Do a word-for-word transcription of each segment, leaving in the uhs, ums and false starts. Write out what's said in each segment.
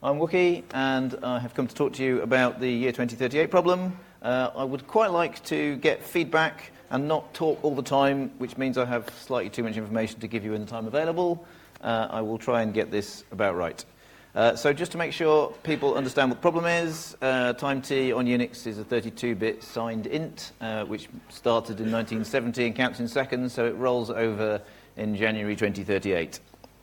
I'm Wookie, and I have come to talk to you about the year twenty thirty-eight problem. Uh, I would quite like to get feedback and not talk all the time, which means I have slightly too much information to give you in the time available. Uh, I will try and get this about right. Uh, so just to make sure people understand what the problem is, uh, time t on Unix is a thirty-two bit signed int, uh, which started in nineteen seventy and counts in seconds, so it rolls over in January twenty thirty-eight,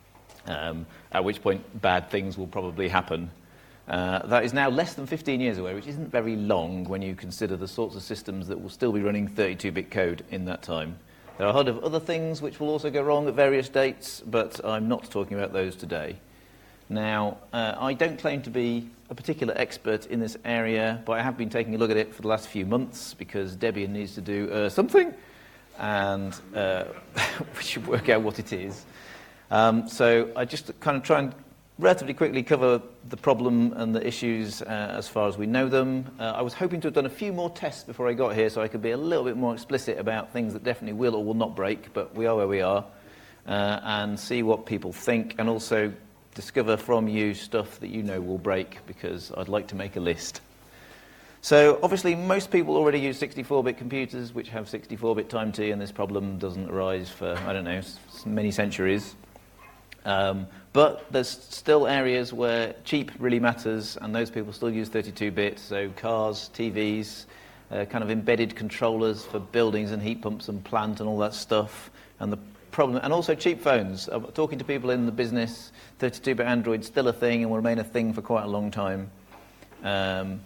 um, at which point bad things will probably happen. Uh, that is now less than fifteen years away, which isn't very long when you consider the sorts of systems that will still be running thirty-two bit code in that time. There are a lot of other things which will also go wrong at various dates, but I'm not talking about those today. Now, uh, I don't claim to be a particular expert in this area, but I have been taking a look at it for the last few months because Debian needs to do uh, something, and uh, we should work out what it is. Um, so I just kind of try and relatively quickly cover the problem and the issues uh, as far as we know them. Uh, I was hoping to have done a few more tests before I got here so I could be a little bit more explicit about things that definitely will or will not break, but we are where we are, uh, and see what people think, and also discover from you stuff that you know will break, because I'd like to make a list. So obviously most people already use sixty-four bit computers which have sixty-four bit time t, and this problem doesn't arise for, I don't know, many centuries. Um, but there's still areas where cheap really matters, and those people still use thirty-two bit, so cars, T Vs, uh, kind of embedded controllers for buildings and heat pumps and plant and all that stuff. And the problem, and also cheap phones. I'm talking to people in the business, thirty-two bit Android's still a thing and will remain a thing for quite a long time. Um,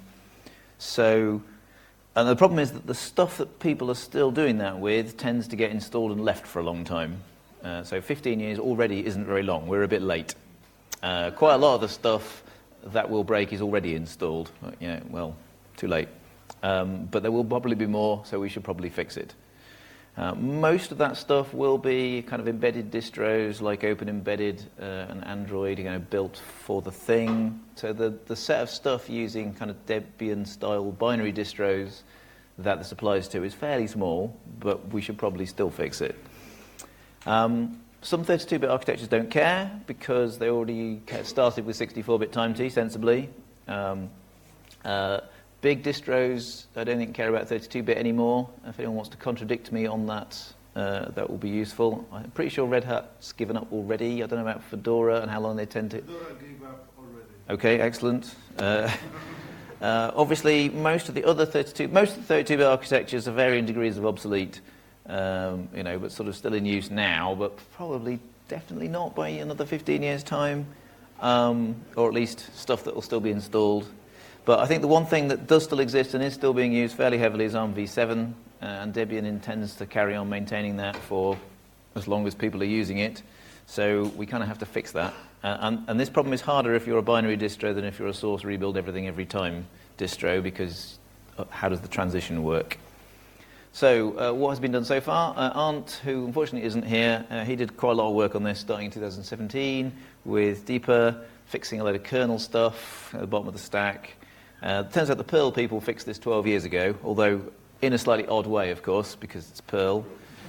so, and the problem is that the stuff that people are still doing that with tends to get installed and left for a long time. Uh, so fifteen years already isn't very long. We're a bit late. Uh, quite a lot of the stuff that will break is already installed. Yeah, well, too late. Um, but there will probably be more, so we should probably fix it. Uh, most of that stuff will be kind of embedded distros like Open Embedded uh, and Android, you know, built for the thing. So the, the set of stuff using kind of Debian-style binary distros that this applies to is fairly small, but we should probably still fix it. Um, some thirty-two bit architectures don't care because they already started with sixty-four bit time t, sensibly. Um, uh, big distros, I don't think care about thirty-two bit anymore. If anyone wants to contradict me on that, uh, that will be useful. I'm pretty sure Red Hat's given up already. I don't know about Fedora and how long they tend to... Fedora gave up already. Okay, excellent. Uh, uh, obviously, most of the other thirty-two, most of the thirty-two bit architectures are varying degrees of obsolete. Um, you know, but sort of still in use now, but probably definitely not by another fifteen years' time, um, or at least stuff that will still be installed. But I think the one thing that does still exist and is still being used fairly heavily is ARM v seven, uh, and Debian intends to carry on maintaining that for as long as people are using it. So we kind of have to fix that. Uh, and, and this problem is harder if you're a binary distro than if you're a source rebuild everything every time distro, because uh, how does the transition work? So uh, what has been done so far? Uh, Arndt, who unfortunately isn't here, uh, he did quite a lot of work on this starting in two thousand seventeen with Deeper, fixing a load of kernel stuff at the bottom of the stack. Uh, it turns out the Perl people fixed this twelve years ago, although in a slightly odd way, of course, because it's Perl.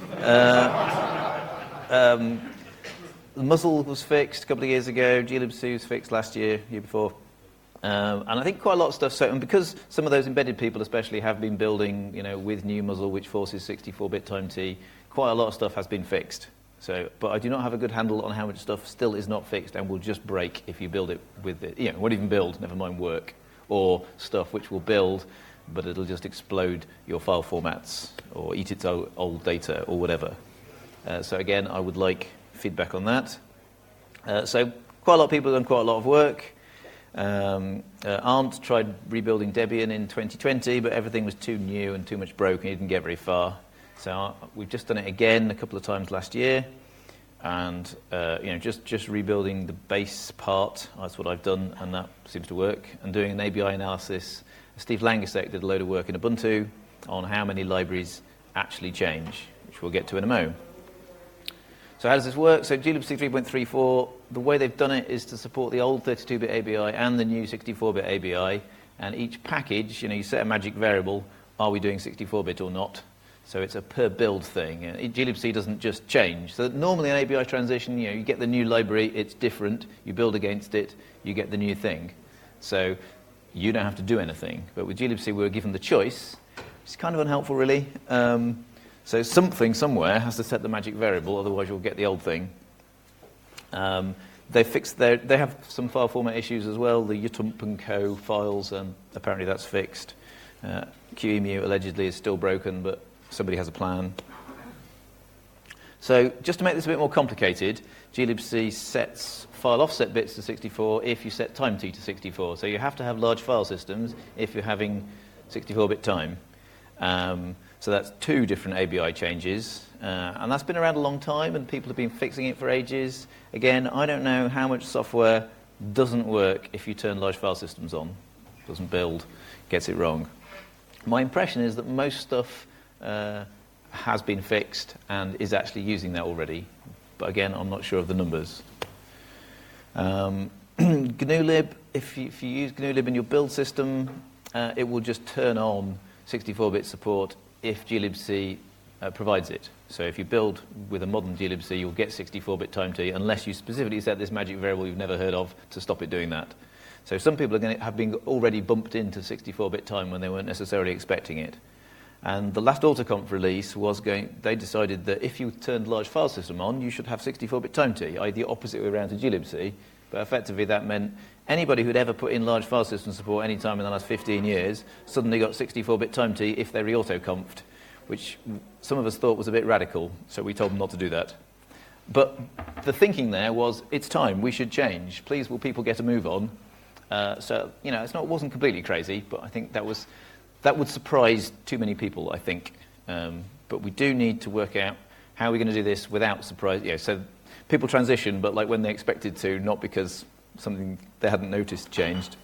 Uh, um, the Muzzle was fixed a couple of years ago, glibc was fixed last year, year before. Um, and I think quite a lot of stuff, so, and because some of those embedded people especially have been building, you know, with new Muzzle, which forces sixty-four bit time t, quite a lot of stuff has been fixed. So, but I do not have a good handle on how much stuff still is not fixed and will just break if you build it with it. You know, won't even build, never mind work. Or stuff which will build, but it'll just explode your file formats or eat its old, old data or whatever. Uh, so again, I would like feedback on that. Uh, so quite a lot of people have done quite a lot of work. Um, uh, Arndt tried rebuilding Debian in twenty twenty, but everything was too new and too much broken. He didn't get very far. So uh, we've just done it again a couple of times last year, and uh, you know, just just rebuilding the base part. That's what I've done, and that seems to work. And doing an A B I analysis. Steve Langesek did a load of work in Ubuntu on how many libraries actually change, which we'll get to in a moment. So how does this work? So glibc three point three four, the way they've done it is to support the old thirty-two bit A B I and the new sixty-four bit A B I, and each package, you know, you set a magic variable, are we doing sixty-four bit or not? So it's a per build thing. Uh, glibc doesn't just change. So normally an A B I transition, you know, you get the new library, it's different, you build against it, you get the new thing. So you don't have to do anything. But with glibc, we were given the choice, which is kind of unhelpful, really. Um, so something somewhere has to set the magic variable, otherwise you'll get the old thing. Um, they fixed their, they have some file format issues as well, the utump and co files, and apparently that's fixed. Uh, QEMU allegedly is still broken, but somebody has a plan. So just to make this a bit more complicated, glibc sets file offset bits to sixty-four if you set time t to sixty-four. So you have to have large file systems if you're having sixty-four bit time. Um, so that's two different A B I changes. Uh, and that's been around a long time, and people have been fixing it for ages. Again, I don't know how much software doesn't work if you turn large file systems on. Doesn't build, gets it wrong. My impression is that most stuff uh, has been fixed and is actually using that already. But again, I'm not sure of the numbers. Um, GNUlib, if you, if you use GNUlib in your build system, uh, it will just turn on sixty-four bit support if glibc uh, provides it. So if you build with a modern glibc, you'll get sixty-four bit time t unless you specifically set this magic variable you've never heard of to stop it doing that. So some people are going to have been already bumped into sixty-four bit time when they weren't necessarily expecting it. And the last AutoConf release was going, they decided that if you turned large file system on, you should have sixty-four bit time t, that is the opposite way around to glibc. But effectively that meant anybody who'd ever put in large file system support any time in the last fifteen years suddenly got sixty-four bit time t if they re-AutoConfed, which some of us thought was a bit radical, so we told them not to do that. But the thinking there was, it's time, we should change. Please, will people get a move on? Uh, so, you know, it's not, it wasn't completely crazy, but I think that was, that would surprise too many people, I think. Um, but we do need to work out how we're going to do this without surprise. Yeah, so people transition, but like when they expected to, not because something they hadn't noticed changed.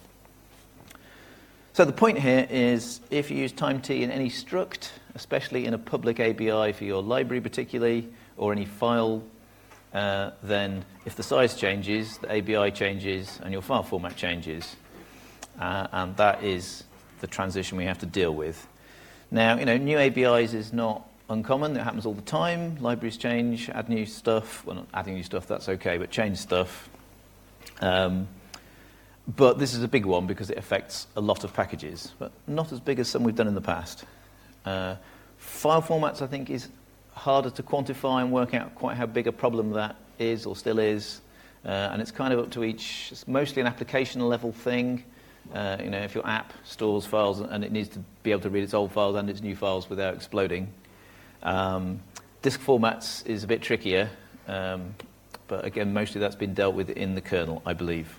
So the point here is, if you use time t in any struct, especially in a public A B I for your library particularly, or any file, uh, then if the size changes, the A B I changes, and your file format changes. Uh, and that is the transition we have to deal with. Now, you know, new A B Is is not uncommon. It happens all the time. Libraries change, add new stuff. Well, not adding new stuff, that's okay, but change stuff. Um, but this is a big one because it affects a lot of packages, but not as big as some we've done in the past. Uh, file formats, I think, is harder to quantify and work out quite how big a problem that is or still is. Uh, and it's kind of up to each, it's mostly an application level thing. Uh, you know, if your app stores files and it needs to be able to read its old files and its new files without exploding. Um, disk formats is a bit trickier, um, but again, mostly that's been dealt with in the kernel, I believe.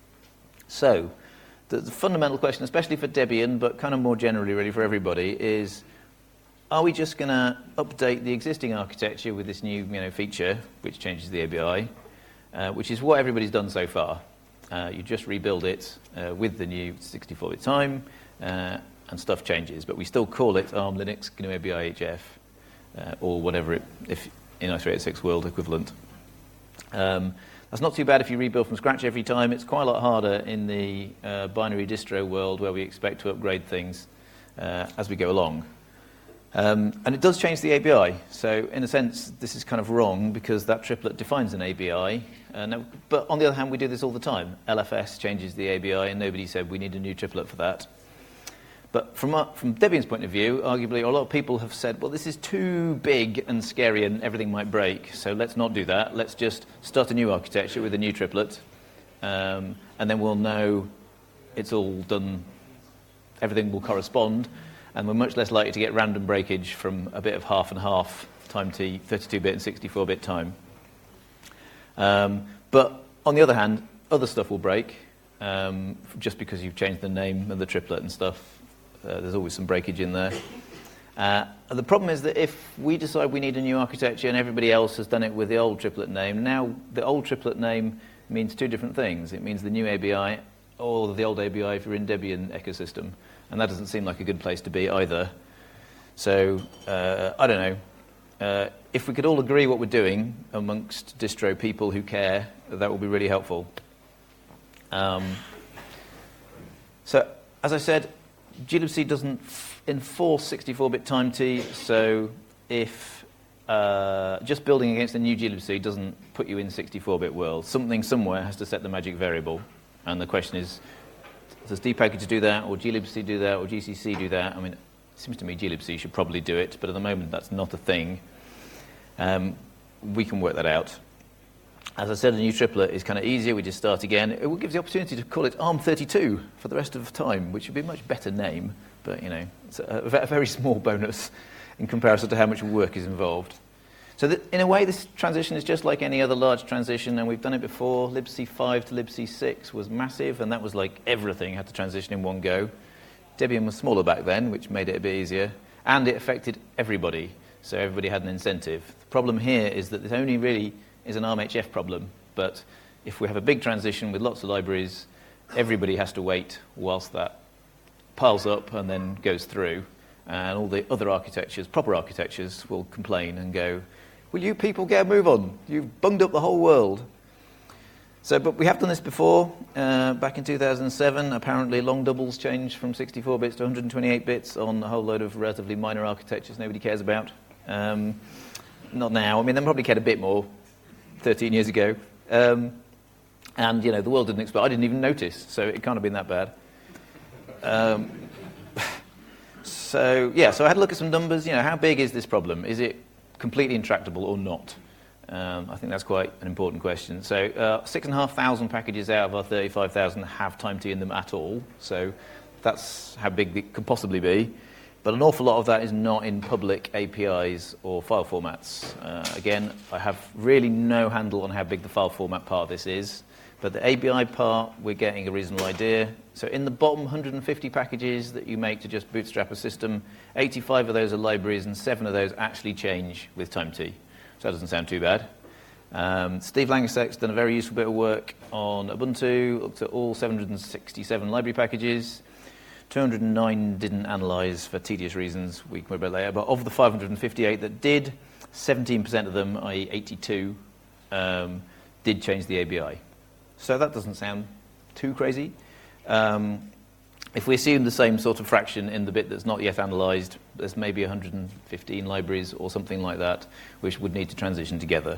So, the, the fundamental question, especially for Debian, but kind of more generally really for everybody, is are we just going to update the existing architecture with this new, you know, feature, which changes the A B I, uh, which is what everybody's done so far. Uh, you just rebuild it uh, with the new sixty-four bit time, uh, and stuff changes, but we still call it ARM Linux G N U A B I H F, uh, or whatever it, if in i three eighty-six world equivalent. Um, that's not too bad if you rebuild from scratch every time. It's quite a lot harder in the uh, binary distro world where we expect to upgrade things uh, as we go along. Um, and it does change the A B I. So in a sense, this is kind of wrong because that triplet defines an A B I. Uh, no, but on the other hand, we do this all the time. L F S changes the A B I, and nobody said we need a new triplet for that. But from, our, from Debian's point of view, arguably a lot of people have said, well, this is too big and scary and everything might break, so let's not do that. Let's just start a new architecture with a new triplet, um, and then we'll know it's all done, everything will correspond, and we're much less likely to get random breakage from a bit of half and half time t, thirty-two bit and sixty-four bit time. Um, but on the other hand, other stuff will break, um, just because you've changed the name of the triplet and stuff. Uh, there's always some breakage in there. Uh, the problem is that if we decide we need a new architecture and everybody else has done it with the old triplet name, now the old triplet name means two different things. It means the new A B I or the old A B I if you're in Debian ecosystem. And that doesn't seem like a good place to be either. So, uh, I don't know. Uh, if we could all agree what we're doing amongst distro people who care, that would be really helpful. Um, so, as I said, glibc doesn't f- enforce sixty-four bit time T, so if uh, just building against a new glibc doesn't put you in sixty-four bit world, something somewhere has to set the magic variable. And the question is, does dpackage do that, or glibc do that, or G C C do that? I mean, it seems to me glibc should probably do it, but at the moment that's not a thing. Um, we can work that out. As I said, a new triplet is kind of easier. We just start again. It will give the opportunity to call it ARM thirty-two for the rest of the time, which would be a much better name, but, you know, it's a, a very small bonus in comparison to how much work is involved. So that, in a way, this transition is just like any other large transition, and we've done it before. libc five to libc six was massive, and that was like everything had to transition in one go. Debian was smaller back then, which made it a bit easier, and it affected everybody, so everybody had an incentive. The problem here is that it only really is an ARM-H F problem, but if we have a big transition with lots of libraries, everybody has to wait whilst that piles up and then goes through, and all the other architectures, proper architectures, will complain and go, will you people get a move on? You've bunged up the whole world. So, but we have done this before. Uh, back in two thousand seven, apparently long doubles changed from sixty-four bits to one hundred twenty-eight bits on a whole load of relatively minor architectures nobody cares about. Um, not now. I mean, they probably cared a bit more thirteen years ago. Um, and, you know, the world didn't explode. I didn't even notice, so it can't have been that bad. Um, so, yeah, so I had a look at some numbers. You know, how big is this problem? Is it completely intractable or not? Um, I think that's quite an important question. So uh, six and a half thousand packages out of our thirty-five thousand have time T in them at all. So that's how big it could possibly be. But an awful lot of that is not in public A P Is or file formats. Uh, again, I have really no handle on how big the file format part of this is. But the A B I part, we're getting a reasonable idea. So in the bottom one hundred fifty packages that you make to just bootstrap a system, eighty-five of those are libraries, and seven of those actually change with time T. So that doesn't sound too bad. Um, Steve Langesek's done a very useful bit of work on Ubuntu, looked at all seven hundred sixty-seven library packages. two hundred nine didn't analyze for tedious reasons, we can worry about later. But of the five hundred fifty-eight that did, seventeen percent of them, that is eighty-two, um, did change the A B I. So that doesn't sound too crazy. Um, if we assume the same sort of fraction in the bit that's not yet analysed, there's maybe one hundred fifteen libraries or something like that which would need to transition together.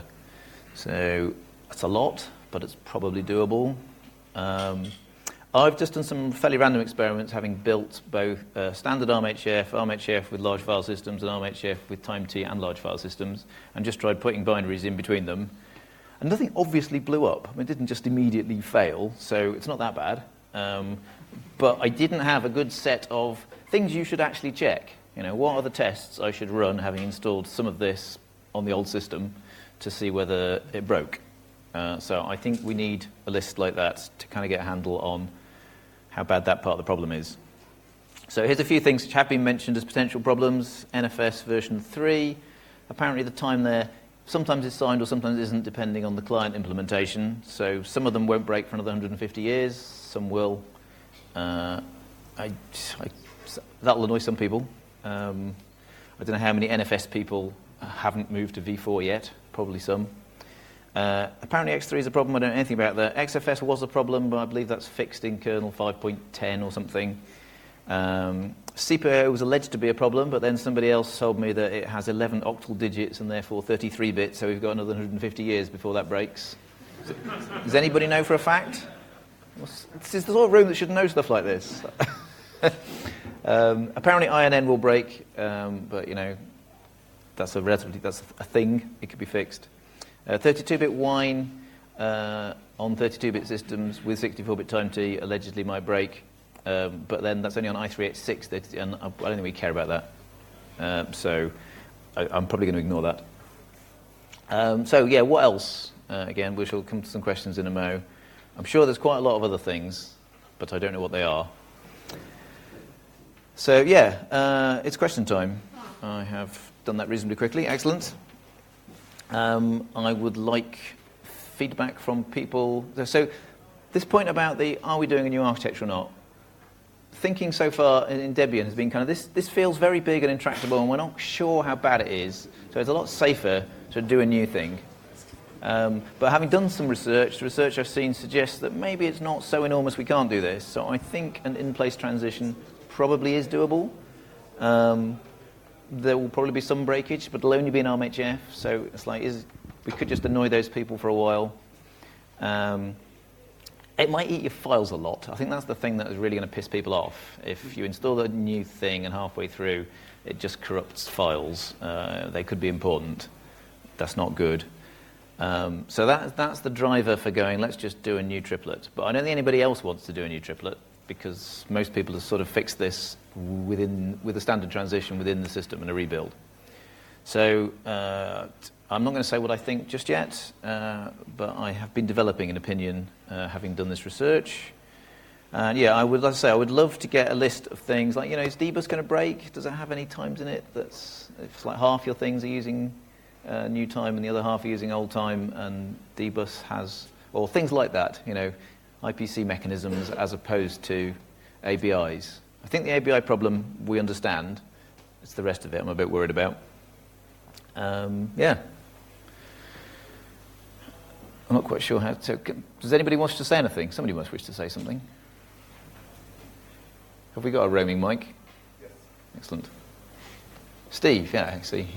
So that's a lot, but it's probably doable. Um, I've just done some fairly random experiments, having built both uh, standard ARM-H F, ARM-H F with large file systems, and ARM-H F with time T and large file systems, and just tried putting binaries in between them. And nothing obviously blew up. I mean, it didn't just immediately fail, so it's not that bad. Um, but I didn't have a good set of things you should actually check. You know, what are the tests I should run, having installed some of this on the old system, to see whether it broke. Uh, so I think we need a list like that to kind of get a handle on how bad that part of the problem is. So here's a few things which have been mentioned as potential problems. N F S version three. Apparently the time there sometimes is signed or sometimes isn't, depending on the client implementation. So some of them won't break for another one hundred fifty years. Some will. Uh, I, I, that'll annoy some people. Um, I don't know how many N F S people haven't moved to v four yet. Probably some. Uh, apparently X three is a problem. I don't know anything about that. X F S was a problem, but I believe that's fixed in kernel five point ten or something. Um, C P I O was alleged to be a problem, but then somebody else told me that it has eleven octal digits and therefore thirty-three bits, so we've got another one hundred fifty years before that breaks. Does anybody know for a fact? This is the sort of room that should know stuff like this. um, apparently I N N will break, um, but, you know, that's a relatively, that's a thing. It could be fixed. Uh, thirty-two bit wine uh, on thirty-two bit systems with sixty-four bit time T allegedly might break. Um, but then that's only on I three eighty-six, and I don't think we care about that. Um, so I, I'm probably going to ignore that. Um, so, yeah, what else? Uh, again, we shall come to some questions in a mo. I'm sure there's quite a lot of other things, but I don't know what they are. So, yeah, uh, it's question time. I have done that reasonably quickly. Excellent. Um, I would like feedback from people. So this point about the are we doing a new architecture or not, thinking so far in Debian has been kind of this, this feels very big and intractable, and we're not sure how bad it is, so it's a lot safer to do a new thing. Um, but having done some research, the research I've seen suggests that maybe it's not so enormous we can't do this. So I think an in-place transition probably is doable. Um, there will probably be some breakage, but it'll only be in ARM H F, so it's like, is, we could just annoy those people for a while. Um, it might eat your files a lot. I think that's the thing that is really going to piss people off. If you install a new thing and halfway through it just corrupts files, uh, they could be important. That's not good. Um, so that, that's the driver for going, let's just do a new triplet. But I don't think anybody else wants to do a new triplet, because most people have sort of fixed this within, with a standard transition within the system and a rebuild. So uh, I'm not going to say what I think just yet, uh, but I have been developing an opinion, uh, having done this research. And yeah, I would, like I say, I would love to get a list of things like, you know, is dbus going to break? Does it have any times in it that's, if it's like half your things are using uh, new time and the other half are using old time, and dbus has, or things like that, you know, I P C mechanisms as opposed to A B Is. I think the A B I problem we understand. It's the rest of it I'm a bit worried about. Um, yeah. I'm not quite sure how to... Does anybody wish to say anything? Somebody must wish to say something. Have we got a roaming mic? Yes. Excellent. Steve, yeah, I see.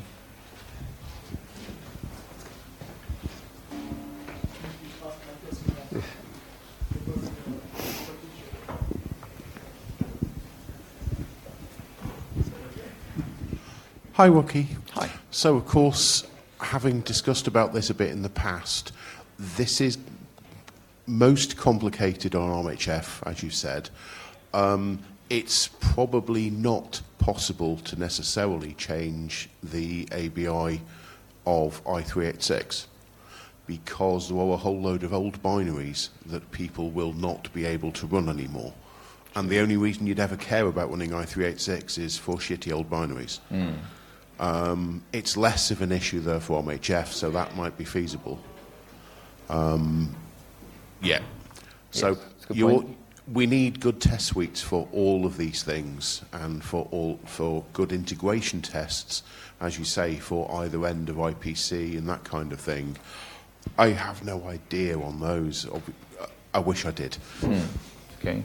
Hi, Wookie. Hi. So, of course, having discussed about this a bit in the past, this is most complicated on ARM H F, as you said. Um, it's probably not possible to necessarily change the A B I of i three eighty-six because there are a whole load of old binaries that people will not be able to run anymore. And the only reason you'd ever care about running i three eighty-six is for shitty old binaries. Mm. Um, it's less of an issue, though, for ARM H F, so that might be feasible. Um, yeah. So yes, you're, we need good test suites for all of these things, and for all for good integration tests, as you say, for either end of I P C and that kind of thing. I have no idea on those. I wish I did. Mm. Okay.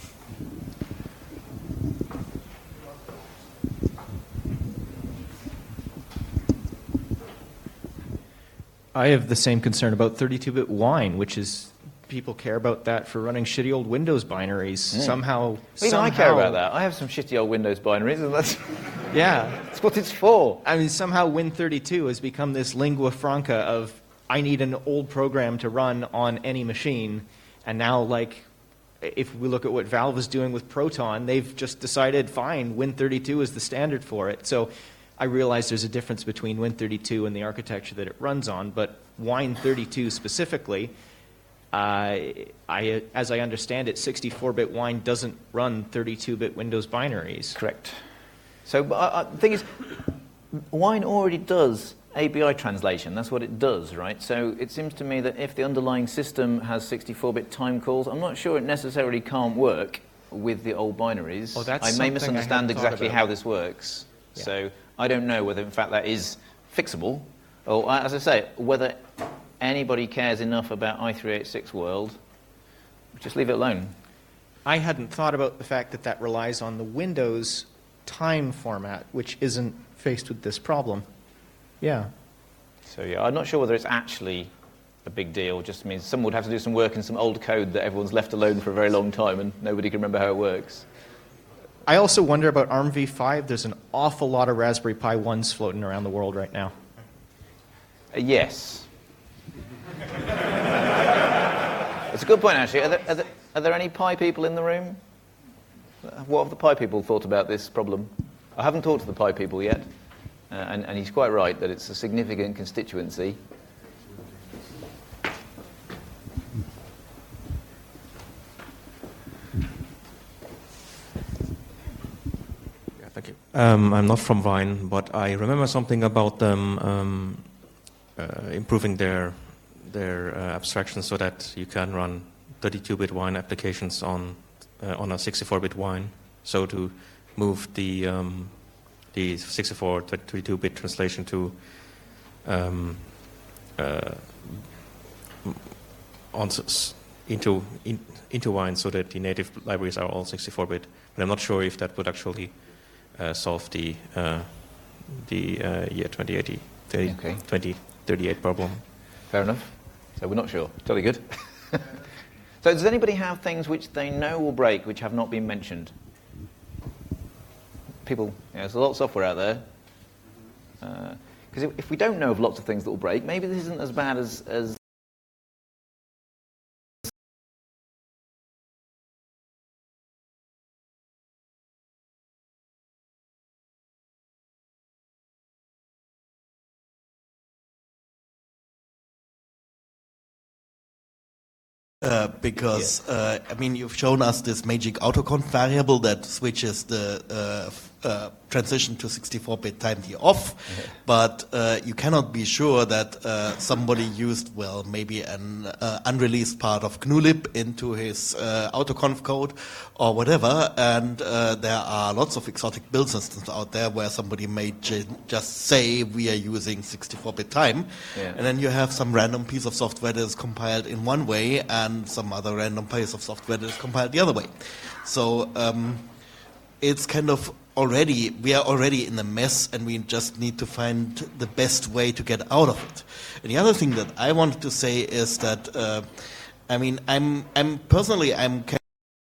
I have the same concern about thirty-two bit wine, which is people care about that for running shitty old Windows binaries. Mm. Somehow, Even somehow, I care about that. I have some shitty old Windows binaries, and that's yeah, that's what it's for. I mean, somehow Win thirty-two has become this lingua franca of I need an old program to run on any machine, and now like. If we look at what Valve is doing with Proton, they've just decided, fine, Win thirty-two is the standard for it. So I realize there's a difference between Win thirty-two and the architecture that it runs on, but Wine thirty-two specifically, uh, I, as I understand it, sixty-four bit Wine doesn't run thirty-two bit Windows binaries. Correct. So uh, the thing is, Wine already does A B I translation. That's what it does, right? So it seems to me that if the underlying system has sixty-four bit time calls, I'm not sure it necessarily can't work with the old binaries. Oh, that's I may misunderstand I exactly about. how this works. Yeah. So I don't know whether, in fact, that is fixable, or, as I say, whether anybody cares enough about i three eighty-six world. Just leave it alone. I hadn't thought about the fact that that relies on the Windows time format, which isn't faced with this problem. Yeah. So yeah, I'm not sure whether it's actually a big deal. It just means someone would have to do some work in some old code that everyone's left alone for a very long time and nobody can remember how it works. I also wonder about ARM v five. There's an awful lot of Raspberry Pi ones floating around the world right now. Uh, yes. It's a good point, actually. Are there, are, there, are there any Pi people in the room? What have the Pi people thought about this problem? I haven't talked to the Pi people yet. Uh, and, and he's quite right that it's a significant constituency. Yeah, thank you. Um, I'm not from Wine, but I remember something about them um, uh, improving their their uh, abstraction so that you can run thirty-two bit Wine applications on uh, on a sixty-four bit Wine. So to move the um, the sixty-four to thirty-two bit translation to um, uh, on into in, into Wine so that the native libraries are all sixty-four bit. But I'm not sure if that would actually uh, solve the uh, the uh, year twenty eighty, Okay. twenty thirty-eight problem. Fair enough. So we're not sure. Jolly good. So does anybody have things which they know will break which have not been mentioned? People, yeah, there's a lot of software out there. Because uh, if, if we don't know of lots of things that will break, maybe this isn't as bad as... as Uh, because, uh, I mean, you've shown us this magic autoconf variable that switches the uh, f- uh, transition to sixty-four bit time D off, mm-hmm. but uh, you cannot be sure that uh, somebody used, well, maybe an uh, unreleased part of G N U lib into his uh, autoconf code or whatever, and uh, there are lots of exotic build systems out there where somebody may j- just say we are using sixty-four bit time, yeah. and then you have some random piece of software that is compiled in one way and some other random piece of software that is compiled the other way. So um, it's kind of already, we are already in a mess and we just need to find the best way to get out of it. And the other thing that I wanted to say is that, uh, I mean, I'm, I'm personally, I'm kind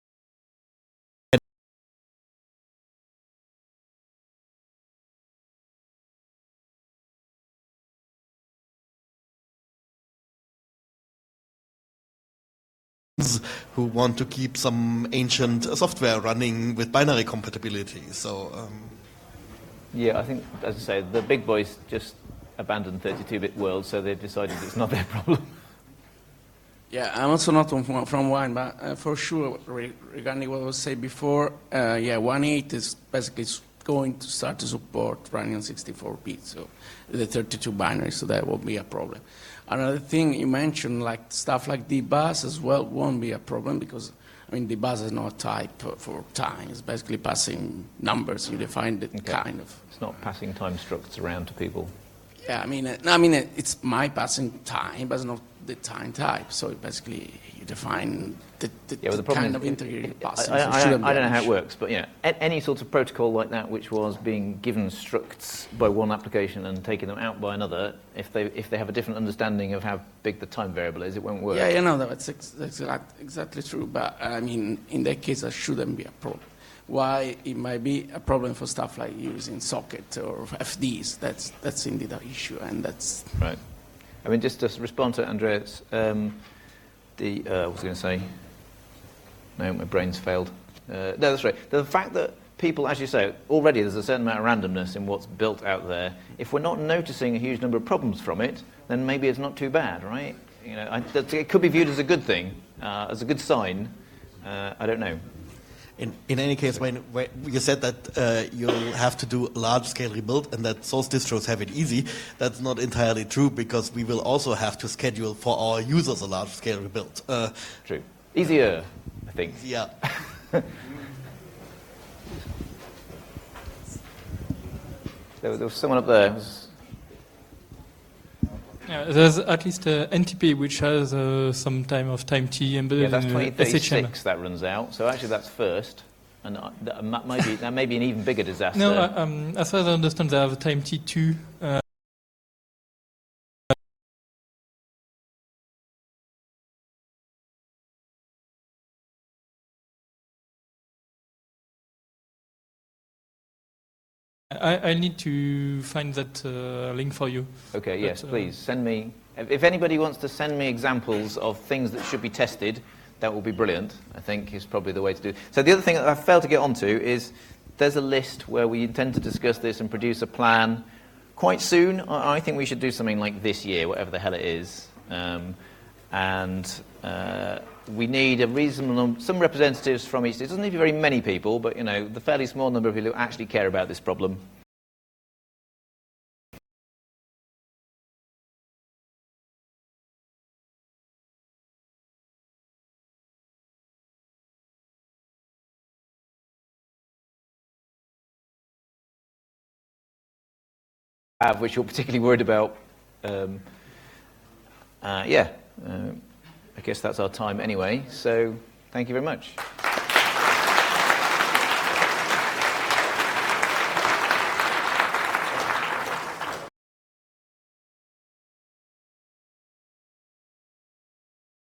who want to keep some ancient software running with binary compatibility. So, um, yeah, I think, as I say, the big boys just abandoned thirty-two bit world, so they've decided it's not their problem. Yeah, I'm also not from, from Wine, but uh, for sure, re- regarding what I was saying before, uh, yeah, one point eight is basically going to start to support running on sixty-four bit, so the thirty-two binary, so that won't be a problem. Another thing you mentioned, like stuff like dbus as well, won't be a problem because, I mean, dbus is not a type for time. It's basically passing numbers. You define it Okay. kind of. It's not passing time structs around to people. Yeah, I mean, uh, I mean, uh, it's my passing time, but it's not the time type. So basically, you define the, the, Yeah, well, the the problem kind is, of integrated I, passing. I, so it I, shouldn't I be don't know an how it issue. works, but you know, a- any sort of protocol like that, which was being given structs by one application and taking them out by another, if they if they have a different understanding of how big the time variable is, it won't work. Yeah, you know, that's ex- exact, exactly true. But I mean, in that case, that shouldn't be a problem. Why it might be a problem for stuff like using socket or F Ds, that's that's indeed an issue, and that's Right. I mean, just to respond to Andreas, um, the uh, what was I going to say? No, my brain's failed. Uh, no, that's right. The fact that people, as you say, already there's a certain amount of randomness in what's built out there. If we're not noticing a huge number of problems from it, then maybe it's not too bad, right? You know, I, that, it could be viewed as a good thing, uh, as a good sign. Uh, I don't know. In, in any case, when, when you said that uh, you'll have to do a large-scale rebuild and that source distros have it easy, that's not entirely true because we will also have to schedule for our users a large-scale rebuild. Uh, True. Easier, I think. yeah. There, there was someone up there. Was, Yeah, there's at least uh, N T P, which has uh, some time of time T embedded yeah, that's in twenty uh, S H M. thirty-six that runs out. So actually, that's first, and uh, that might be that may be an even bigger disaster. No, uh, um, as far as I understand, they have a time T two. Uh, I, I need to find that uh, link for you. Okay, yes, But, uh, please send me. If if anybody wants to send me examples of things that should be tested, that will be brilliant. I think is probably the way to do it. So the other thing that I failed to get onto is there's a list where we intend to discuss this and produce a plan quite soon. I, I think we should do something like this year, whatever the hell it is. Um, and uh, we need a reasonable num- some representatives from each. It doesn't need to be very many people, but you know, the fairly small number of people who actually care about this problem. Which you're particularly worried about. Um, uh, yeah. Uh, I guess that's our time anyway. So thank you very much.